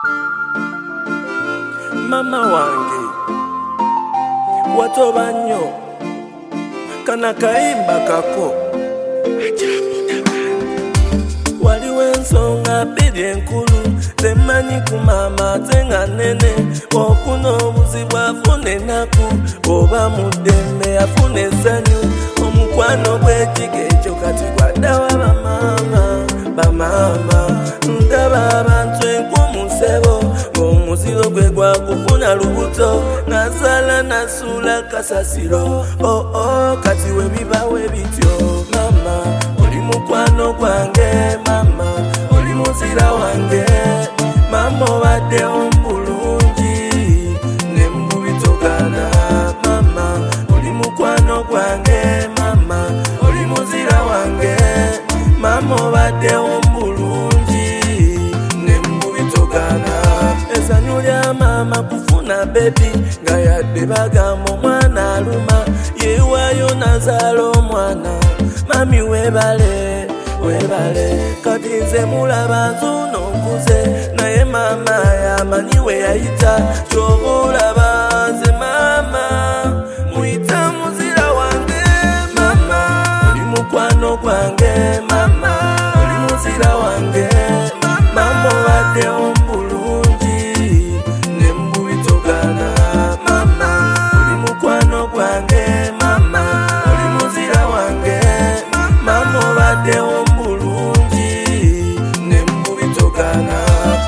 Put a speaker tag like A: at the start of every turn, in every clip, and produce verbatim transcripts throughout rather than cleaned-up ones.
A: Mama wange watoba nnyo kana kayimba kako waliwo ensonga bbiri enkulu temanyi ku mama ate nga nnene okuna obuzibu afuna ennaku oba mu ddembe afuna essanyu omukwano gw'ekiga ekyo kati gwaddawa bamaama bamaama ndaba abantu enkumusebo ng'omuziro gwe gwakufuna lubuto nasala nasuula kasasiro oh oh kati we bibawe bityo mama oli mukwano gwange mama oli muzira wange mama obadde ombulungi ne mbubitogana mama oli mukwano gwange mama oli muzira wange mama obadde ombulungi ne mbubitogana essanyu lya mama kufuna bebi nga yadde bagamba omwana aluma yeewaayo nazaala omwana mami webale webale kati nze mulaba nzuno nkuze naye mama yamanyi we yayita kyoba olaba nze mama muyita muzira wange mama oli mukwano gwange mama oli muzira wange mama obadde ombulungi ne mbubitogana mama oli mukwano gwange mama oli muzira wange mama obadde ombulungi ne mbubitogana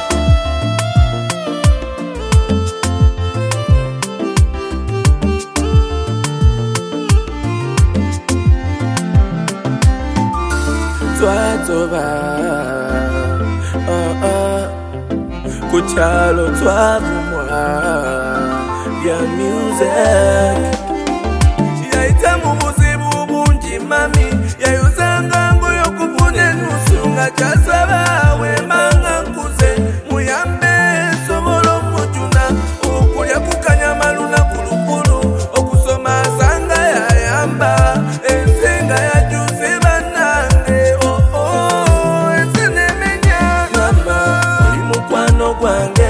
A: twatoba uh, uh. ku kyalo twavumwa bya music yayita mu buzibu bungi mami yayuzanga ngoyo kufuna ennusu nga kyasaba wemanga nkuze muyambe nsobola omujuna okulya kukanyama lunaku lukulu okusoma asanga yayamba ensinga yajuze bannange oh oh ensi nemenya mama oli mukwano gwange